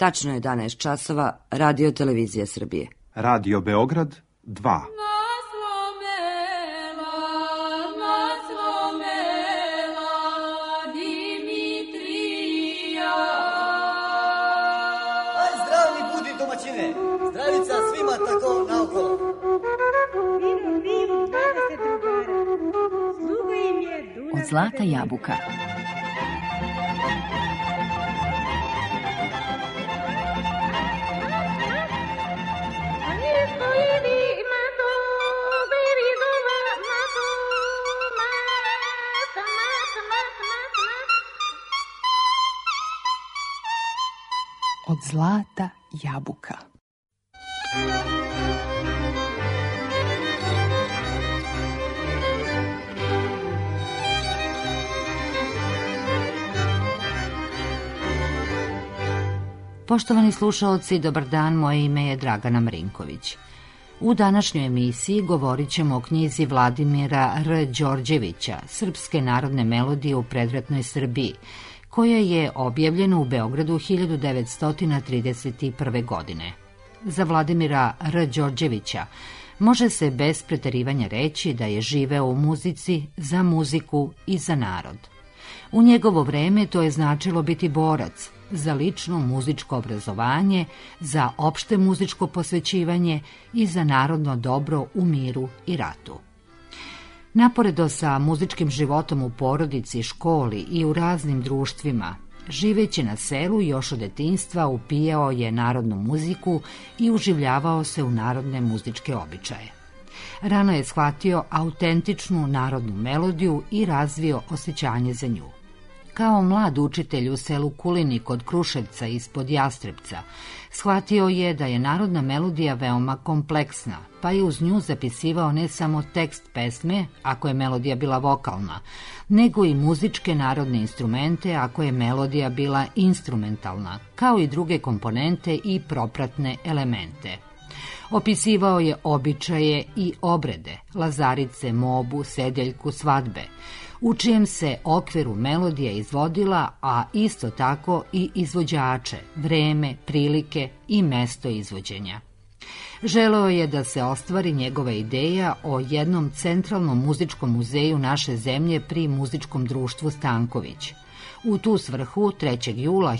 Tačno je 11 časova, Radio Televizija Srbije. Radio Beograd 2. Zdravica svima tako naokolo. Od zlata jabuka. Od zlata jabuka. Poštovani slušaoci, dobar dan, moje ime je Dragana Mrinković. U današnjoj emisiji govorit ćemo o knjizi Vladimira R. Đorđevića, Srpske narodne melodije u predratnoj Srbiji, koja je objavljena u Beogradu 1931. godine. Za Vladimira R. Đorđevića može se bez preterivanja reći da je živeo u muzici, za muziku i za narod. U njegovo vreme to je značilo biti borac za lično muzičko obrazovanje, za opšte muzičko posvećivanje i za narodno dobro u miru i ratu. Naporedo sa muzičkim životom u porodici, školi i u raznim društvima, živeći na selu još od detinjstva upijao je narodnu muziku i uživljavao se u narodne muzičke običaje. Rano je shvatio autentičnu narodnu melodiju i razvio osjećanje za nju. Kao mlad učitelj u selu Kulini kod Kruševca ispod Jastrebca, shvatio je da je narodna melodija veoma kompleksna, pa je uz nju zapisivao ne samo tekst pesme, ako je melodija bila vokalna, nego i muzičke narodne instrumente, ako je melodija bila instrumentalna, kao i druge komponente i propratne elemente. Opisivao je običaje i obrede, lazarice, mobu, sedeljku, svadbe, u čijem se okviru melodija izvodila, a isto tako i izvođače, vreme, prilike i mesto izvođenja. Želeo je da se ostvari njegova ideja o jednom centralnom muzičkom muzeju naše zemlje pri Muzičkom društvu Stanković. U tu svrhu 3. jula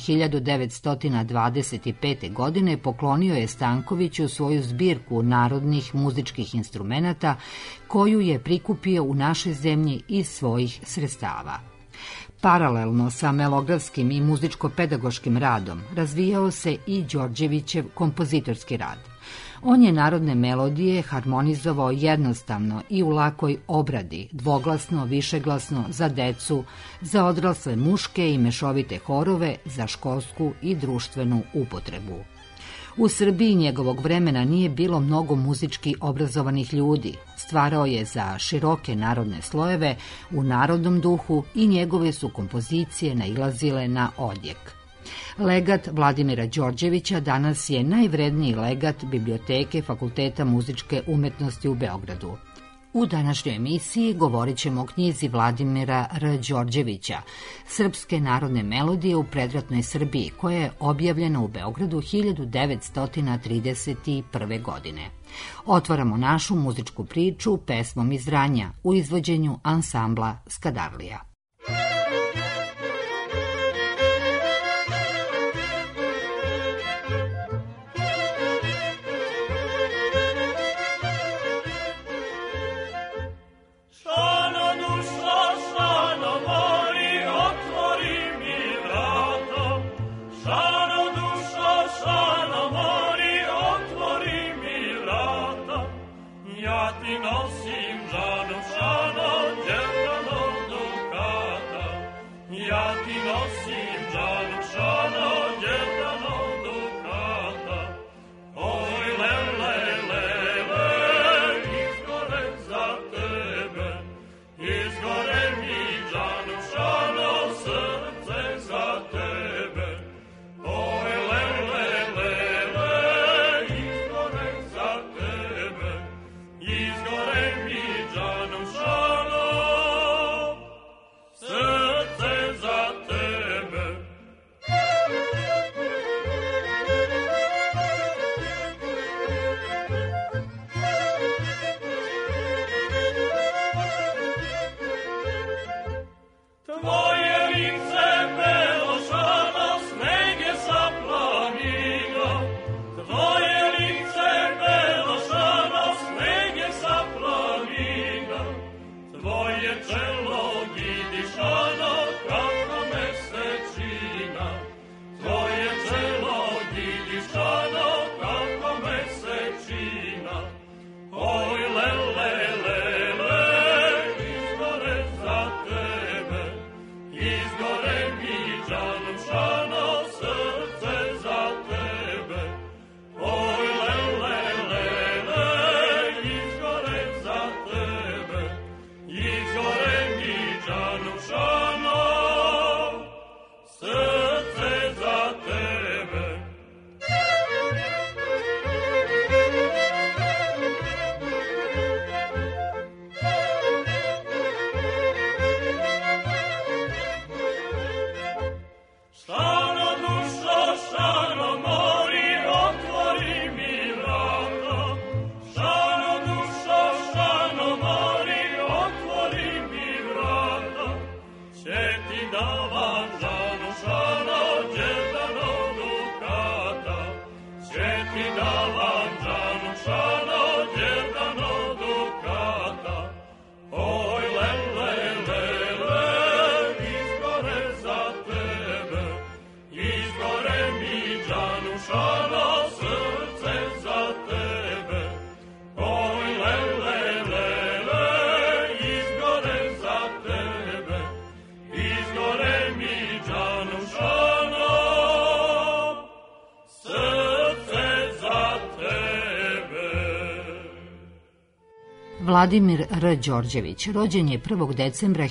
1925. godine poklonio je Stankoviću svoju zbirku narodnih muzičkih instrumenata koju je prikupio u našoj zemlji iz svojih sredstava. Paralelno sa melografskim i muzičko-pedagoškim radom razvijao se i Đorđevićev kompozitorski rad. On je narodne melodije harmonizovao jednostavno i u lakoj obradi, dvoglasno, višeglasno, za decu, za odrasle muške i mešovite horove, za školsku i društvenu upotrebu. U Srbiji njegovog vremena nije bilo mnogo muzički obrazovanih ljudi, stvarao je za široke narodne slojeve u narodnom duhu i njegove su kompozicije nailazile na odjek. Legat Vladimira Đorđevića danas je najvredniji legat Biblioteke Fakulteta muzičke umetnosti u Beogradu. U današnjoj emisiji govorit ćemo o knjizi Vladimira R. Đorđevića, Srpske narodne melodije u predratnoj Srbiji, koja je objavljena u Beogradu 1931. godine. Otvaramo našu muzičku priču pesmom iz Vranja u izvođenju ansambla Skadarlija. Izgore Vladimir R. Đorđević rođen je 1. decembra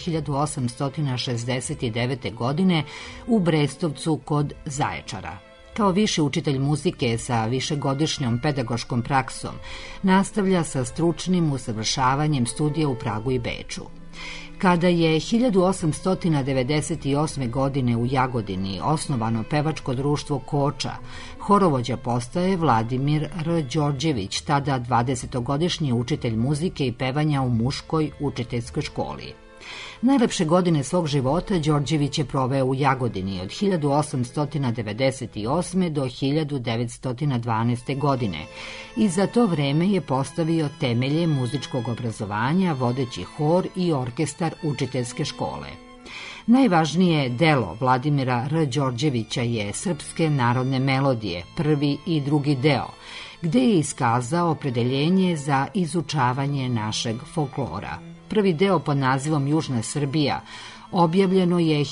1869. godine u Brestovcu kod Zaječara. Kao viši učitelj muzike sa višegodišnjom pedagoškom praksom, nastavlja sa stručnim usavršavanjem studija u Pragu i Beču. Kada je 1898. godine u Jagodini osnovano pevačko društvo Koča, horovođa postaje Vladimir R. Đorđević, tada 20-godišnji učitelj muzike i pevanja u muškoj učiteljskoj školi. Najlepše godine svog života Đorđević je proveo u Jagodini od 1898. do 1912. godine i za to vreme je postavio temelje muzičkog obrazovanja, vodeći hor i orkestar učiteljske škole. Najvažnije delo Vladimira R. Đorđevića je Srpske narodne melodije, prvi i drugi deo, gde je iskazao opredeljenje za izučavanje našeg folklora. Prvi deo pod nazivom Južna Srbija objavljeno je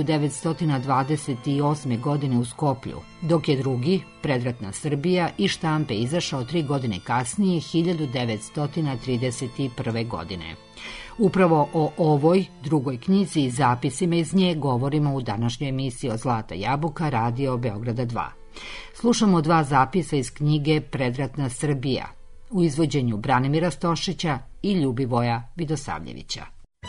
1928. godine u Skoplju, dok je drugi, Predratna Srbija, iz štampe izašao 3 godine kasnije, 1931. godine. Upravo o ovoj drugoj knjizi i zapisima iz nje govorimo u današnjoj emisiji Od zlata jabuka, Radio Beograda 2. Slušamo 2 zapisa iz knjige Predratna Srbija u izvođenju Branimira Stošića i Ljubivoja Vidosavljevića.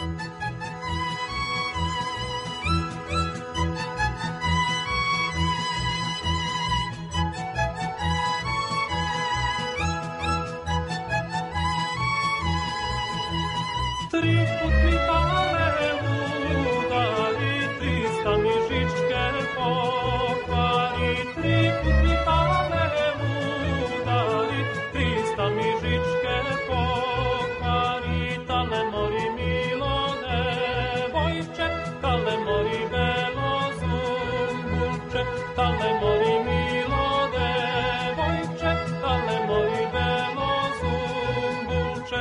Tri put mi pale udari, 300 mi žičke pokvari. Tri put mi pale udari, 300 mi žičke pokvari. Tale mori milo devojče, tale mori belo zumbulče, tale mori milo devojče, tale mori belo zumbulče.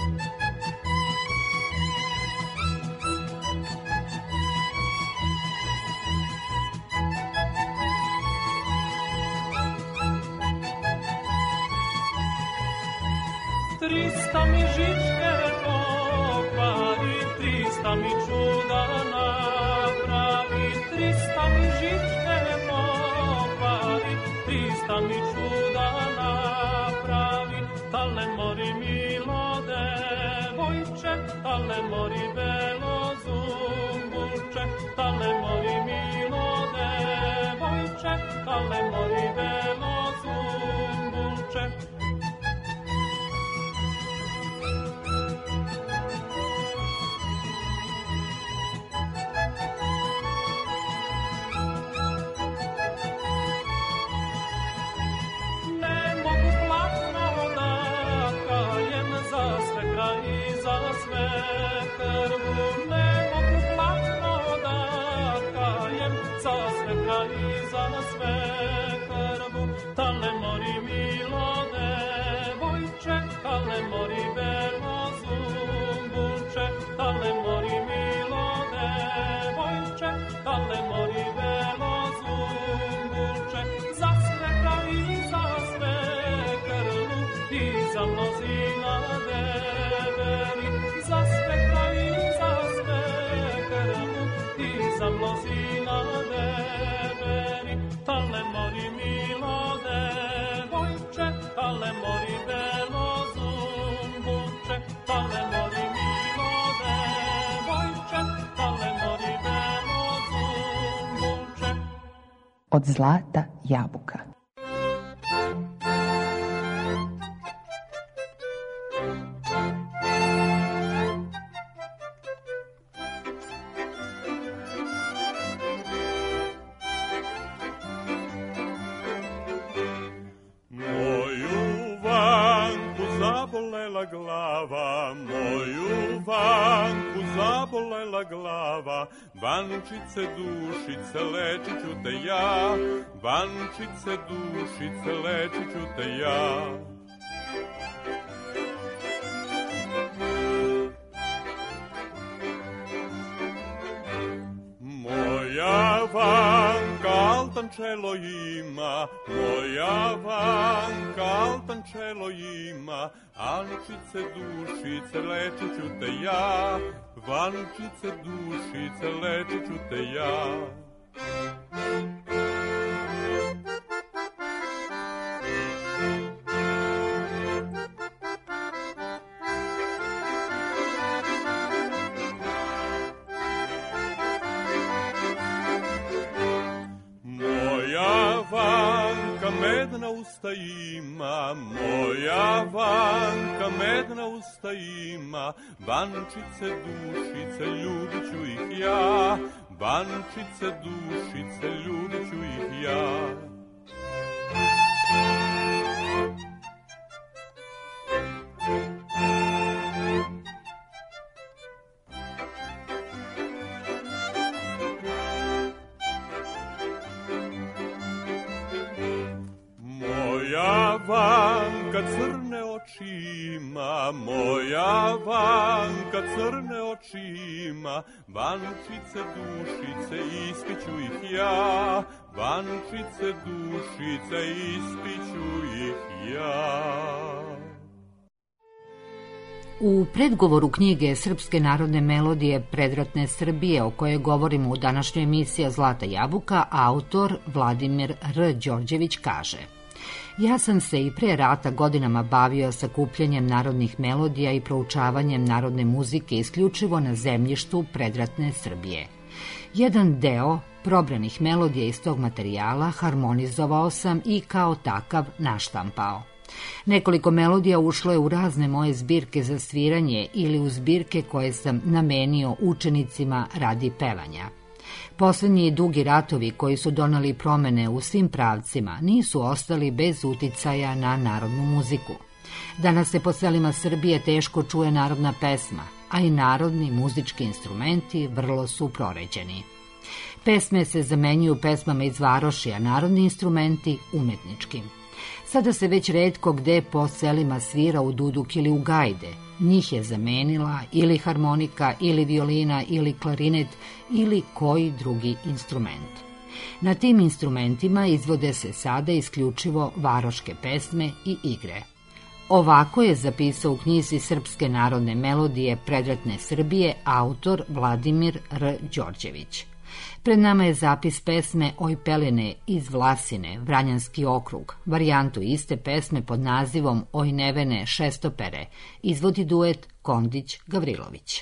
Trista mi žičke pokvari, 300 mi čuda napravi. 300 mi žičke pokvari, 300 mi čuda napravi. Tale mori milo devojče, tale mori belo zumbulče, tale mori milo devojče, tale mori belo zumbulče. Tale mori milo devojče, tale mori belo zumbulče, tale mori milo devojče, tale mori belo zumbulče. Za sveka i za sve krvu i za mnozina deveri, za sveka i za sve krvu i za mnozina deveri. Tale mori milo devojče, tale mori belo zumbulče, tale mori milo devojče, tale mori belo zumbulče. Od zlata jabuka. Bančice, dušice, lečit ću te ja, bančice, dušice, lečit ću te ja. Moja Vanka, Altan altančelo ima, moja Vanka altančelo ima, Ančice dušice lečit ću te ja, Vančice dušice lečit ću te ja. Medna usta ima, moja Vanka medna usta ima, Vančice dušice ljubit ću ih ja, Vančice dušice ljubit ću ih ja. Vanka crne oči ima, moja Vanka crne oči ima, Vančice dušice ispiću ih ja, Vančice dušice ispiću ih ja. U predgovoru knjige Srpske narodne melodije predratne Srbije, o kojoj govorimo u današnjoj emisiji Zlata jabuka, autor Vladimir R. Đorđević kaže: Ja sam se i pre rata godinama bavio sakupljanjem narodnih melodija i proučavanjem narodne muzike isključivo na zemljištu predratne Srbije. Jedan deo probranih melodija iz tog materijala harmonizovao sam i kao takav naštampao. Nekoliko melodija ušlo je u razne moje zbirke za sviranje ili u zbirke koje sam namenio učenicima radi pevanja. Poslednji dugi ratovi koji su doneli promene u svim pravcima nisu ostali bez uticaja na narodnu muziku. Danas se po selima Srbije teško čuje narodna pesma, a i narodni muzički instrumenti vrlo su proređeni. Pesme se zamenjuju pesmama iz varoši, a narodni instrumenti umetničkim. Sada se već retko gde po selima svira u duduk ili u gajde. Njih je zamenila ili harmonika, ili violina, ili klarinet, ili koji drugi instrument. Na tim instrumentima izvode se sada isključivo varoške pesme i igre. Ovako je zapisao u knjizi Srpske narodne melodije predratne Srbije autor Vladimir R. Đorđević. Pred nama je zapis pesme Oj pelene iz Vlasine, Vranjanski okrug. Varijantu iste pesme pod nazivom Oj nevene šestopere izvodi duet Kondić-Gavrilović.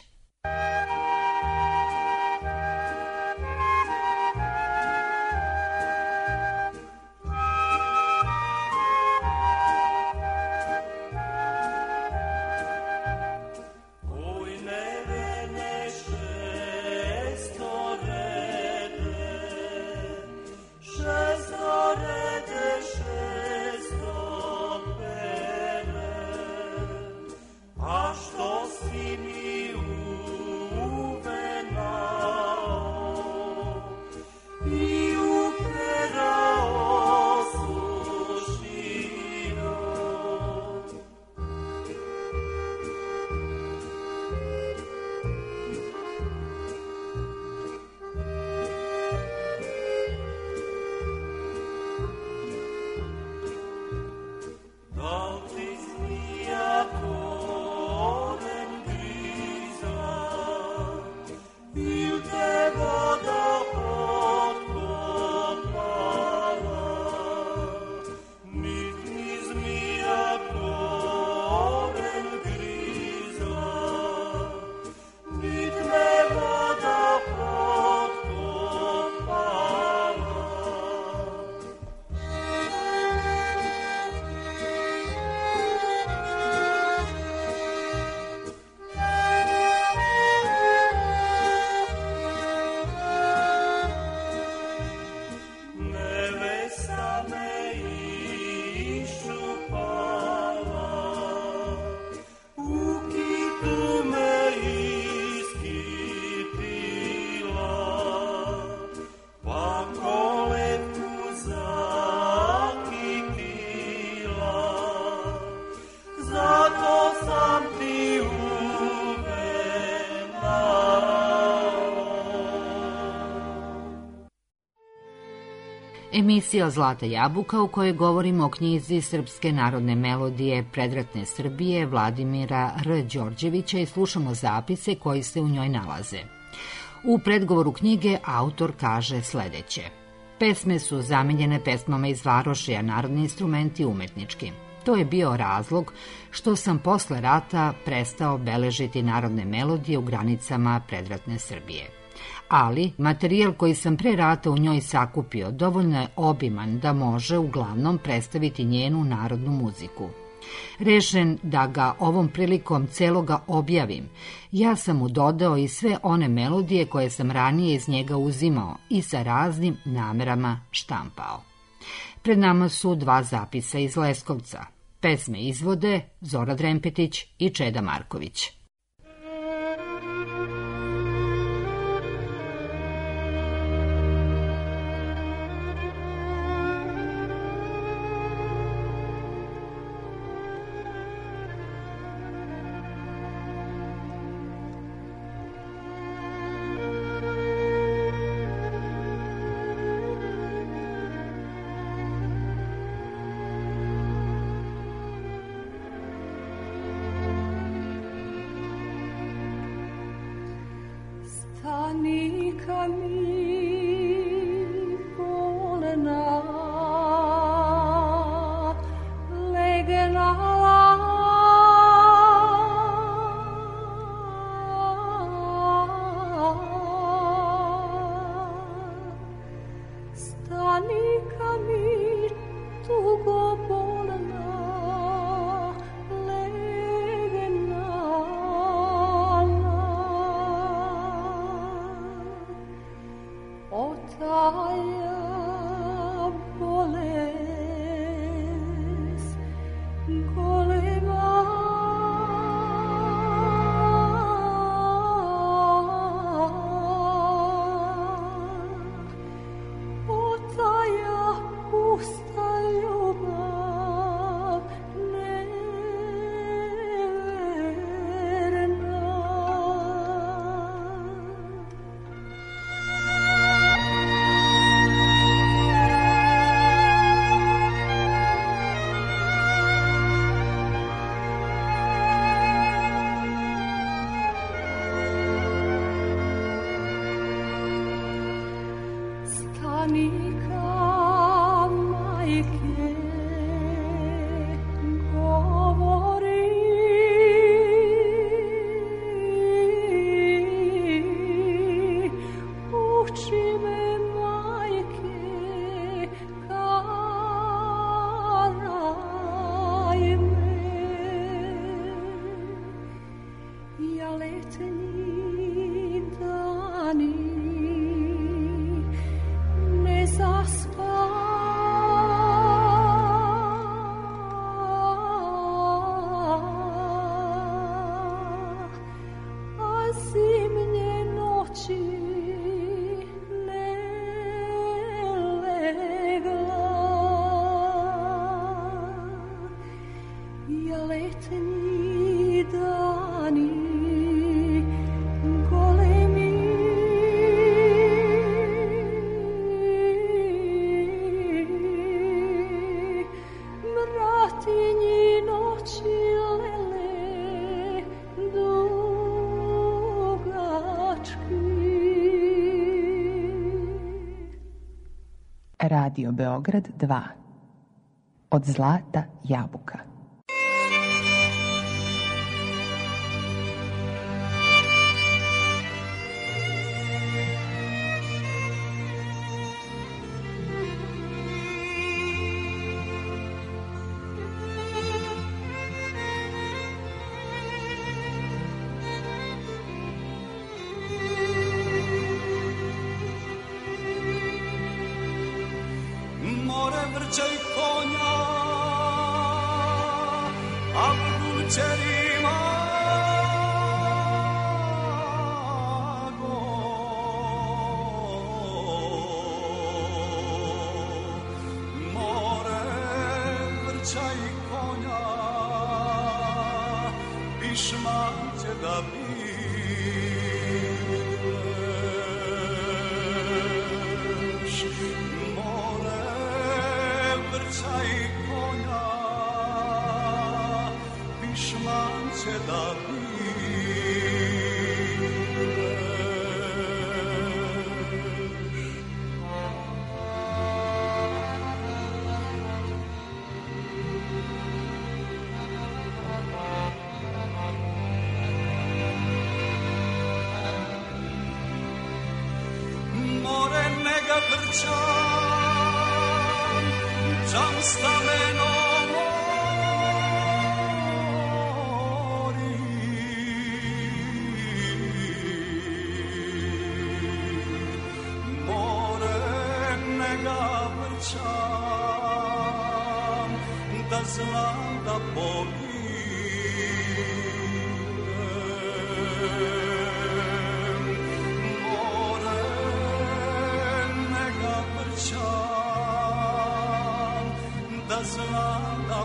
Emisija Zlata jabuka u kojoj govorimo o knjizi Srpske narodne melodije predratne Srbije Vladimira R. Đorđevića i slušamo zapise koji se u njoj nalaze. U predgovoru knjige autor kaže sledeće. Pesme su zamenjene pesmama iz varoši, a narodni instrumenti umetnički. To je bio razlog što sam posle rata prestao beležiti narodne melodije u granicama predratne Srbije. Ali materijal koji sam pre rata u njoj sakupio dovoljno je obiman da može uglavnom predstaviti njenu narodnu muziku. Rešen da ga ovom prilikom celoga objavim, ja sam mu dodao i sve one melodije koje sam ranije iz njega uzimao i sa raznim namerama štampao. Pred nama su dva zapisa iz Leskovca. Pesme izvode Zora Drempetić i Čeda Marković. Stanika mi polena legenala Stanika mi tugo polena Otaja boles golema Otaja pusta ljubav neverna Stanika majke govori uči me majke karaj me ja letnji dani ne zaspa a zimnje noći ne legla ja letnji dani golemi mratinji noći lele dugački. Radio Beograd 2. Od zlata jabuka. More vrčaj konja, a vrućerima go. More vrčaj konja, pišmaće da bileš. More da more nega vrčan, džam stameno mori. More nega vrčan, da znam da poginem. Da znam da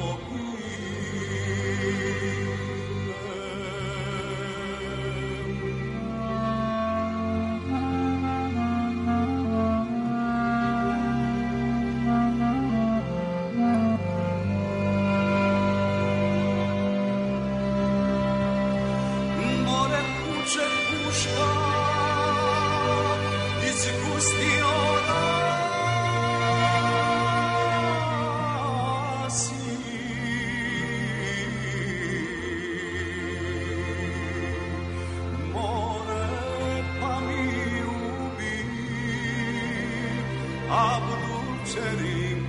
poginem. More kuće puška iz gustiona Abdülkerim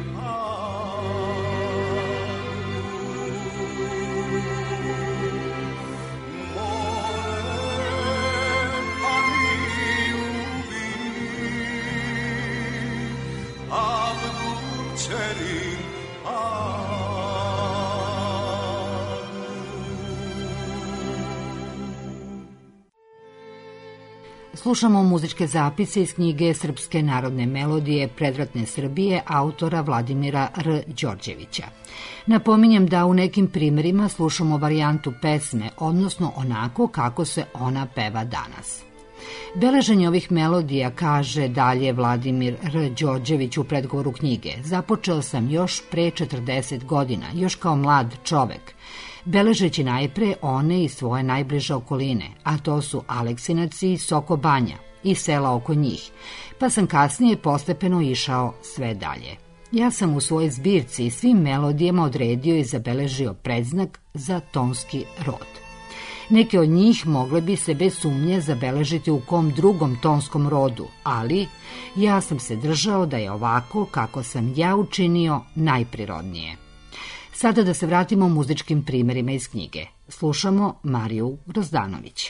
Slušamo muzičke zapise iz knjige Srpske narodne melodije predratne Srbije autora Vladimira R. Đorđevića. Napominjem da u nekim primerima slušamo varijantu pesme, odnosno onako kako se ona peva danas. Beleženje ovih melodija, kaže dalje Vladimir R. Đorđević u predgovoru knjige, započeo sam još pre 40 godina, još kao mlad čovek, beležeći najpre one iz svoje najbliže okoline, a to su Aleksinac i Soko Banja i sela oko njih, pa sam kasnije postepeno išao sve dalje. Ja sam u svojoj zbirci i svim melodijama odredio i zabeležio predznak za tonski rod. Neke od njih mogle bi se bez sumnje zabeležiti u kom drugom tonskom rodu, ali ja sam se držao da je ovako kako sam ja učinio najprirodnije. Sada da se vratimo muzičkim primerima iz knjige. Slušamo Mariju Grozdanović.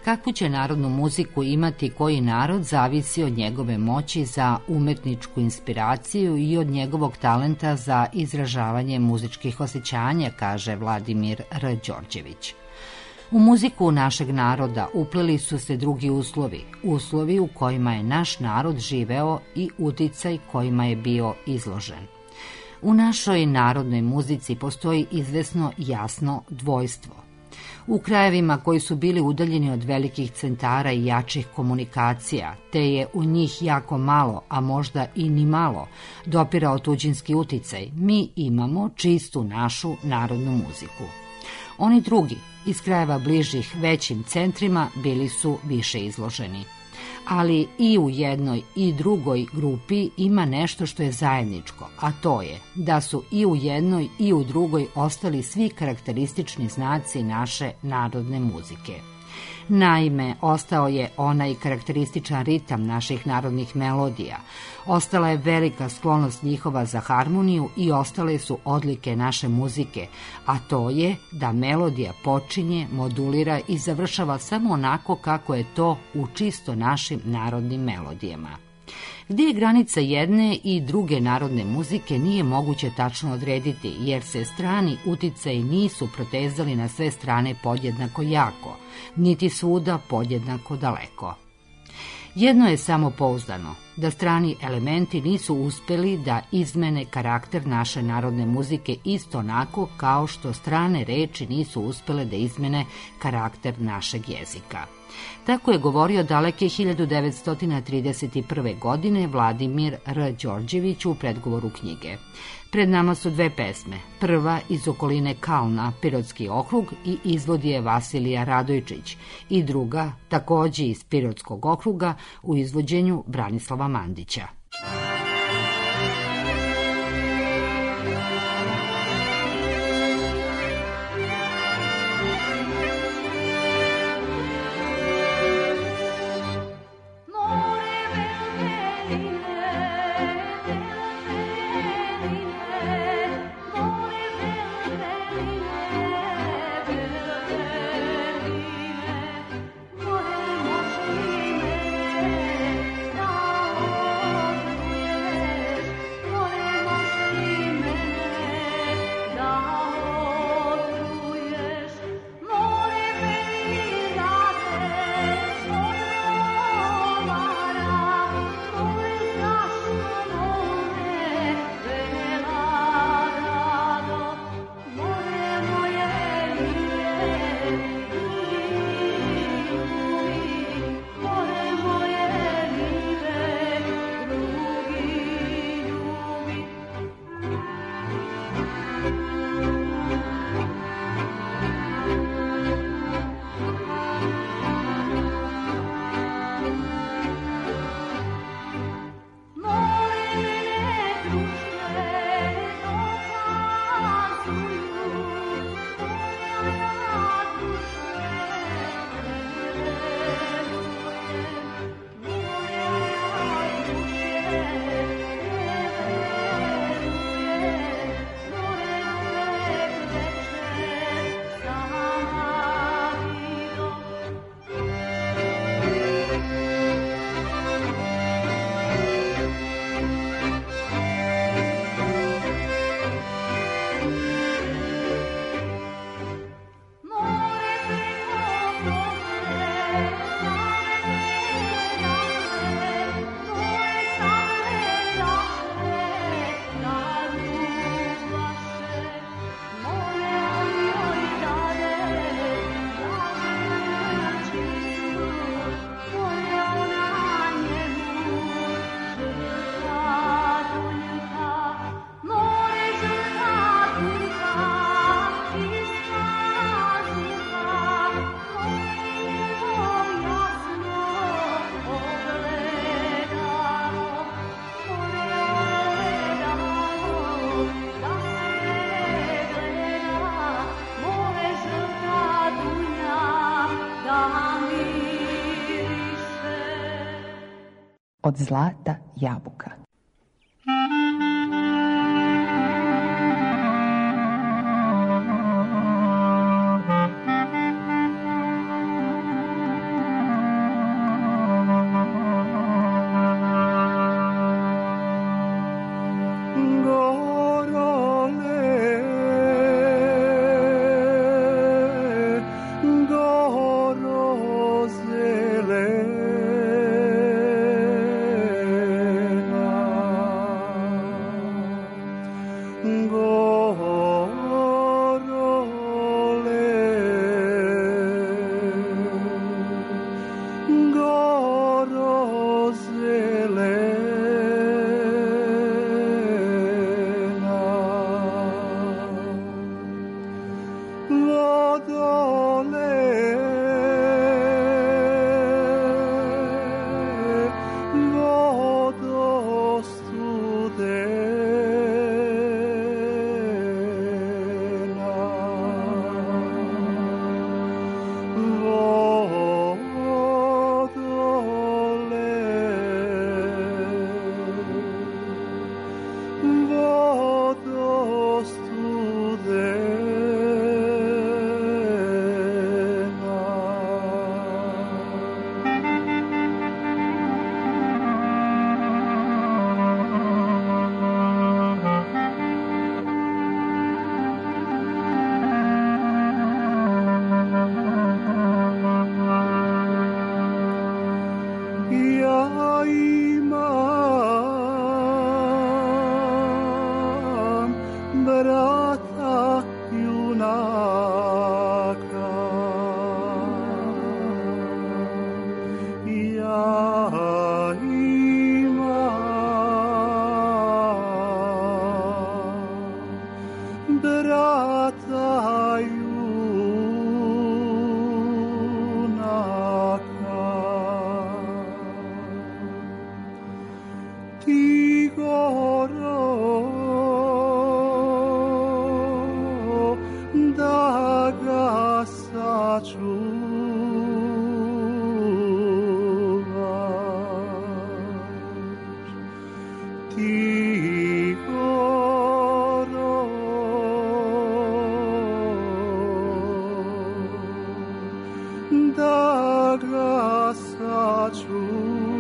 Kakvu će narodnu muziku imati koji narod zavisi od njegove moći za umetničku inspiraciju i od njegovog talenta za izražavanje muzičkih osjećanja, kaže Vladimir R. Đorđević. U muziku našeg naroda upleli su se drugi uslovi u kojima je naš narod živeo i uticaj kojima je bio izložen. U našoj narodnoj muzici postoji izvesno jasno dvojstvo. U krajevima koji su bili udaljeni od velikih centara i jačih komunikacija, te je u njih jako malo, a možda i ni malo, dopirao tuđinski uticaj, mi imamo čistu našu narodnu muziku. Oni drugi, iz krajeva bližih većim centrima, bili su više izloženi. Ali i u jednoj i drugoj grupi ima nešto što je zajedničko, a to je da su i u jednoj i u drugoj ostali svi karakteristični znaci naše narodne muzike. Naime, ostao je onaj karakterističan ritam naših narodnih melodija, ostala je velika sklonost njihova za harmoniju i ostale su odlike naše muzike, a to je da melodija počinje, modulira i završava samo onako kako je to u čisto našim narodnim melodijama. Gdje je granica jedne i druge narodne muzike nije moguće tačno odrediti, jer se strani uticaji nisu protezali na sve strane podjednako jako, niti svuda podjednako daleko. Jedno je samo pouzdano, da strani elementi nisu uspjeli da izmene karakter naše narodne muzike isto onako kao što strane reči nisu uspjele da izmene karakter našeg jezika. Tako je govorio daleke 1931. godine Vladimir R. Đorđević u predgovoru knjige. Pred nama su dve pesme. Prva iz okoline Kalna, Pirotski okrug, i izvodi je Vasilija Radojčić, i druga, takođe iz Pirotskog okruga, u izvođenju Branislava Mandića. Od zlata jabuka. ti goro da ga sačuvaš, ti goro da ga sačuvaš.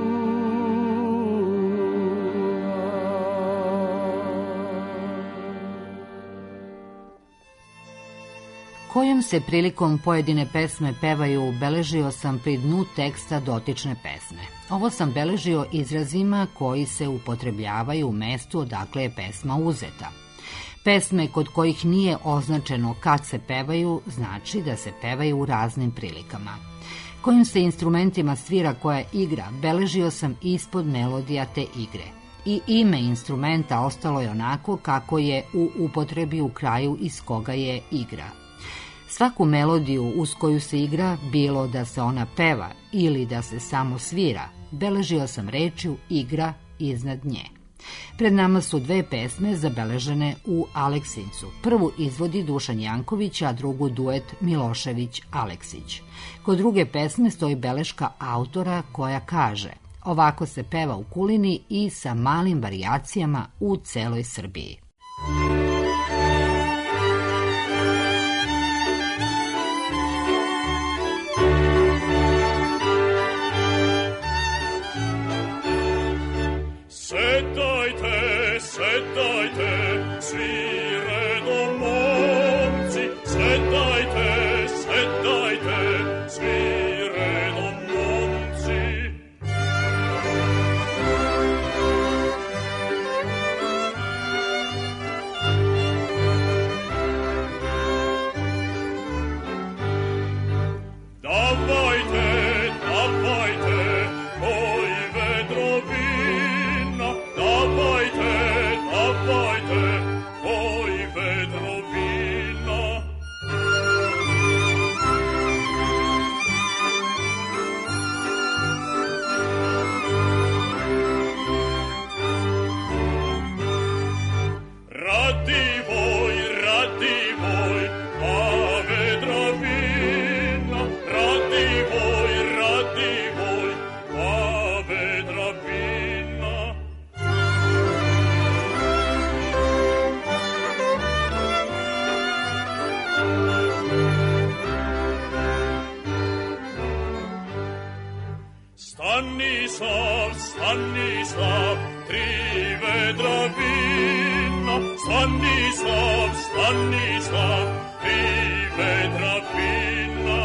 Kojom se prilikom pojedine pesme pevaju beležio sam pri dnu teksta dotične pesme. Ovo sam beležio izrazima koji se upotrebljavaju u mestu odakle je pesma uzeta. Pesme kod kojih nije označeno kad se pevaju znači da se pevaju u raznim prilikama. Kojim se instrumentima svira koja igra beležio sam ispod melodija te igre. I ime instrumenta ostalo je onako kako je u upotrebi u kraju iz koga je igra. Svaku melodiju uz koju se igra, bilo da se ona peva ili da se samo svira, beležio sam rečju igra iznad nje. Pred nama su dve pesme zabeležene u Aleksincu. Prvu izvodi Dušan Janković, a drugu duet Milošević-Aleksić. Kod druge pesme stoji beleška autora koja kaže: ovako se peva u Kulini i sa malim varijacijama u celoj Srbiji. Sedajte, svi redom momci, sedajte, svi redom momci. Dawajte, oj vedrovina, dawajte, oj vedrovina. Radivoj, a vedrovina, radivoj, a vedrovina. Stanislav, tri vedrovina, Stanislav, tri vedrovina.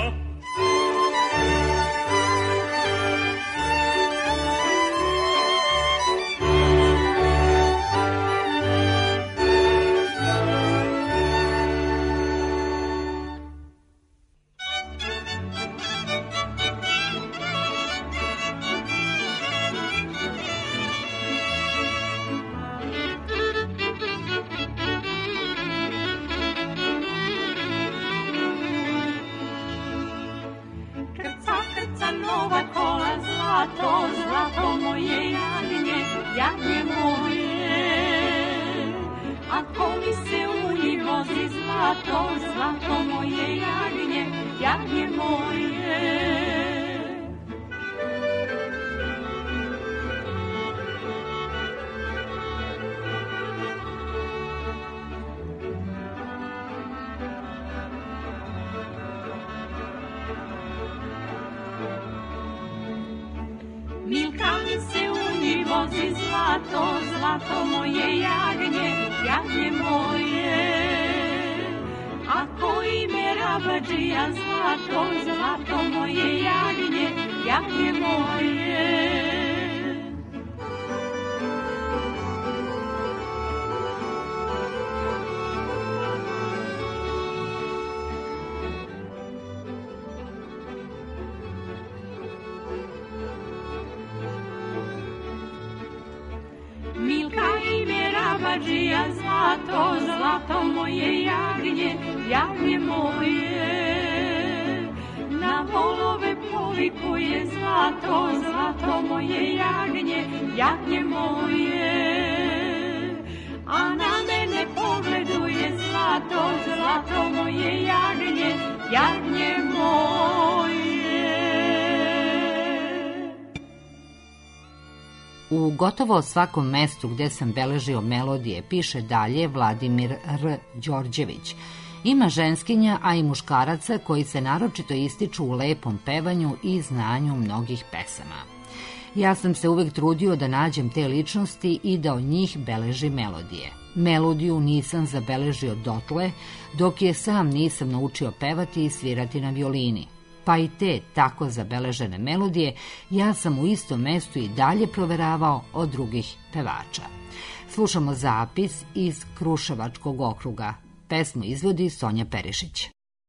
Zlato moje jagnje moje, ako mi se u njih vozi zlato moje jagnje moje. Milka mi se u njih vozi zlato moje jagnje moje. Ako ime rabadžija zlato moje jagnje moje. Milka ime rabadžija zlato moje jagnje moje. Na volove povikuje zlato moje jagnje moje. jagnje moje. U gotovo svakom mestu gde sam beležio melodije, piše dalje Vladimir R. Đorđević, ima ženskinja, a i muškaraca koji se naročito ističu u lepom pevanju i znanju mnogih pesama. Ja sam se uvek trudio da nađem te ličnosti i da od njih beležim melodije. Melodiju nisam zabeležio dotle, dok je sam nisam naučio pevati i svirati na violini. Pa i te tako zabeležene melodije ja sam u istom mestu i dalje proveravao od drugih pevača. Slušamo zapis iz Kruševačkog okruga. Pesmu izvodi Sonja Perišić.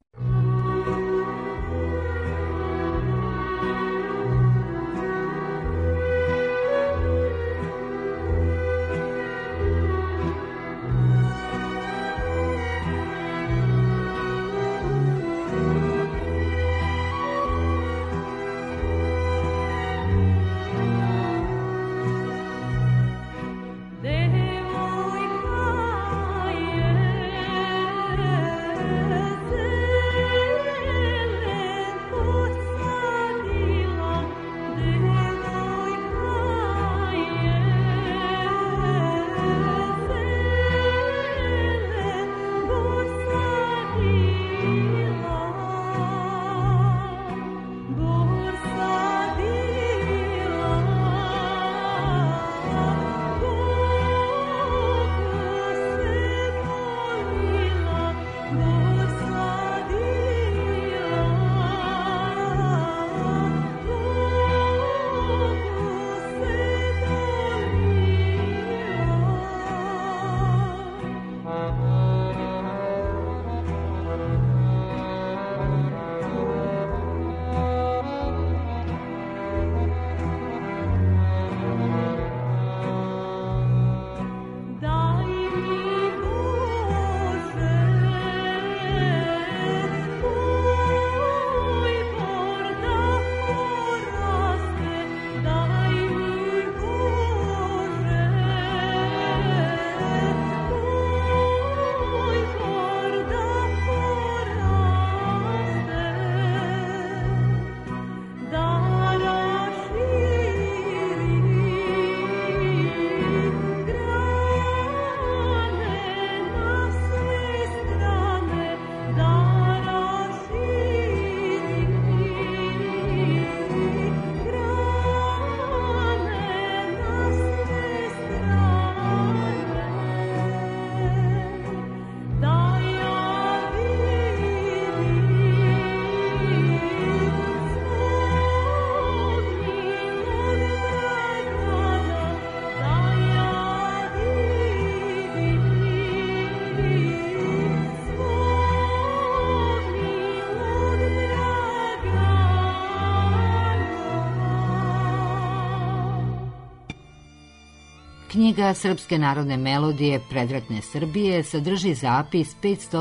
Knjiga Srpske narodne melodije predratne Srbije sadrži zapis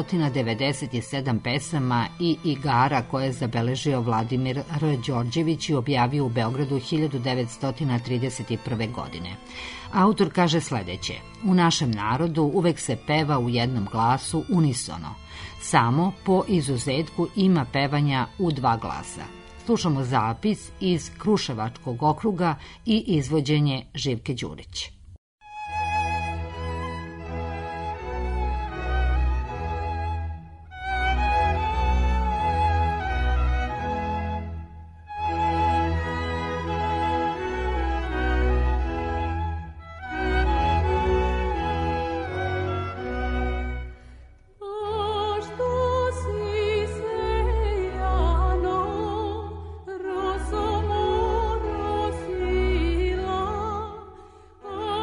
597 pesama i igara koje je zabeležio Vladimir R. Đorđević i objavio u Beogradu 1931. godine. Autor kaže sledeće: u našem narodu uvek se peva u jednom glasu unisono. Samo po izuzetku ima pevanja u dva glasa. Slušamo zapis iz Kruševačkog okruga i izvođenje Živke Đurić. Oh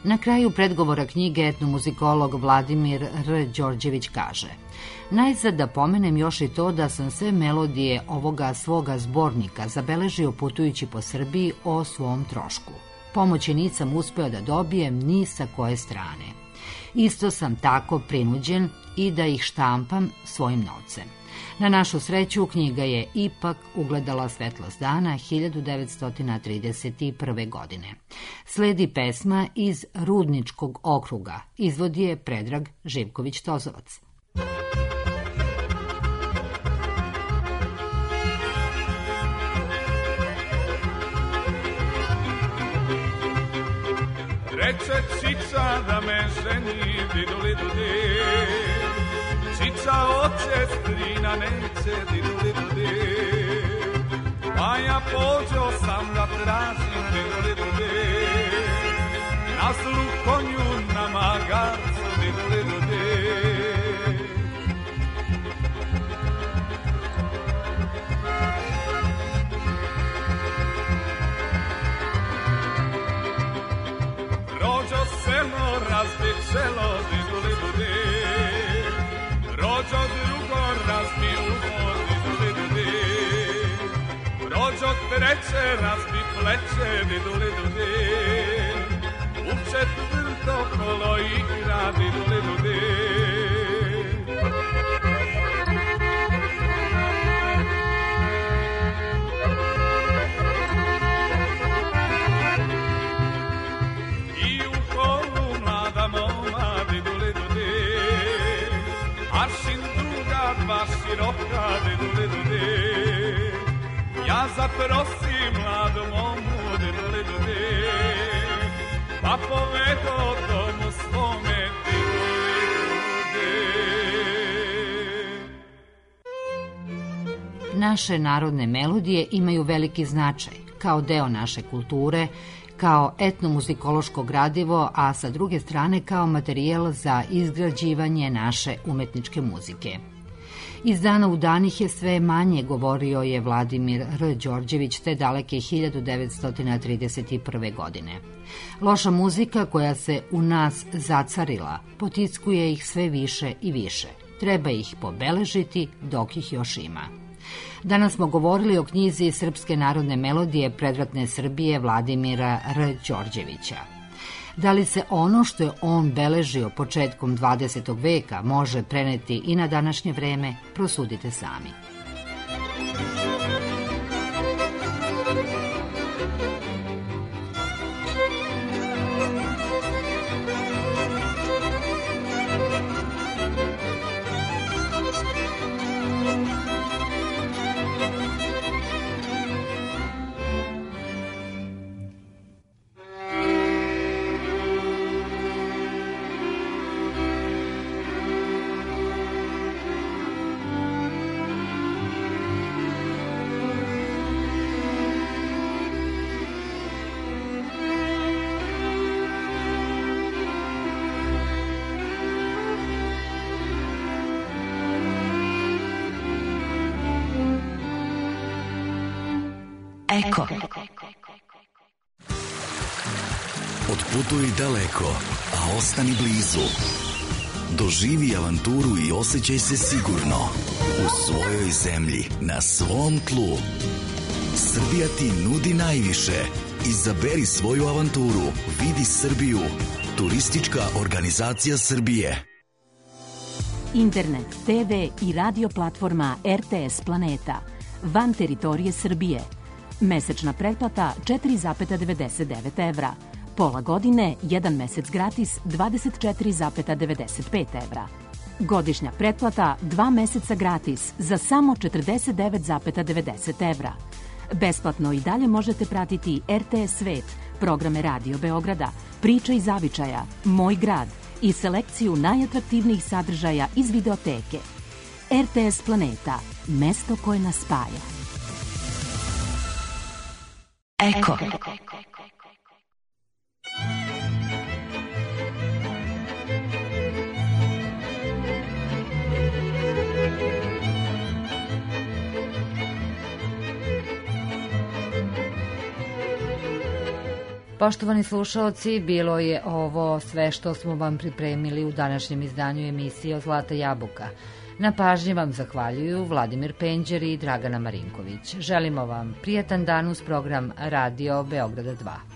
Na kraju predgovora knjige etnomuzikolog Vladimir R. Đorđević kaže: najzad da pomenem još i to da sam sve melodije ovoga svoga zbornika zabeležio putujući po Srbiji o svom trošku. Pomoći nisam uspeo da dobijem ni sa koje strane. Isto sam tako prinuđen i da ih štampam svojim novcem. Na našu sreću, knjiga je ipak ugledala svetlost dana 1931. godine. Sledi pesma iz Rudničkog okruga. Izvodi je Predrag Živković-Tozovac. Reče cica da me ženi, diduli-dudi. Cica oče strina neće, diduli-dudi. Pa ja pođo sam da tražim, diduli-dudi. Na zlu konju, na magarcu, diduli-dudi. Selo razbit selo, diduli-dudi. Rođo drugo razbi ugo, diduli-dudi. Rođo treće razbi pleće, diduli-dudi. U četvrto kolo igra, diduli-dudi. Široka, diduli-dudi. Ja zaprosim mladu momu, diduli-dudi. Pa povedo domu svome, diduli-dudi. Naše narodne melodije imaju veliki značaj kao deo naše kulture, kao etnomuzikološko gradivo, a sa druge strane kao materijal za izgrađivanje naše umetničke muzike. Iz dana u dan ih je sve manje, govorio je Vladimir R. Đorđević te daleke 1931. godine. Loša muzika koja se u nas zacarila potiskuje ih sve više i više. Treba ih pobeležiti dok ih još ima. Danas smo govorili o knjizi Srpske narodne melodije predratne Srbije Vladimira R. Đorđevića. Da li se ono što je on beležio početkom 20. veka može preneti i na današnje vreme, prosudite sami. Eko. Otputuj daleko, a ostani blizu. Doživi avanturu i osjećaj se sigurno u svojoj zemlji, na svom tlu. Srbija ti nudi najviše. Izaberi svoju avanturu. Vidi Srbiju. Turistička organizacija Srbije. Internet, TV i radio platforma RTS Planeta. Van teritorije Srbije. Mesečna pretplata 4,99 evra. Pola godine, 1 mesec gratis 24,95 evra. Godišnja pretplata 2 meseca gratis za samo 49,90 evra. Besplatno i dalje možete pratiti RTS Svet, programe Radio Beograda, Priče iz zavičaja, Moj grad i selekciju najatraktivnijih sadržaja iz videoteke. RTS Planeta, mesto koje nas spaja. Eko. Poštovani slušaoci, bilo je ovo sve što smo vam pripremili u današnjem izdanju emisije Od zlata jabuka. Na pažnji vam zahvaljuju Vladimir Penđer i Dragana Marinković. Želimo vam prijatan dan uz program Radio Beograda 2.